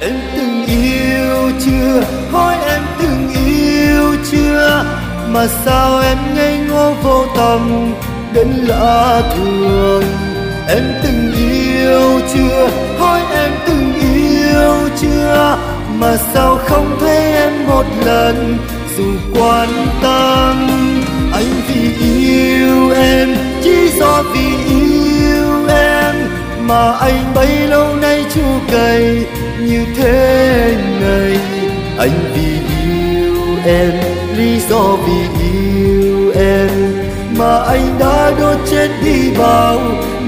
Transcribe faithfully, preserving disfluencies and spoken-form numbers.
Em từng yêu chưa, hỏi em từng yêu chưa, mà sao em ngây ngô vô tâm đến lạ thường. Em từng yêu chưa, hỏi em từng yêu chưa, mà sao không thấy em một lần dù quan tâm. Anh vì yêu em, chỉ do vì yêu em, mà anh bấy lâu nay chu cày như thế này. Anh vì yêu em, lý do vì yêu em, mà anh đã đốt chết đi bao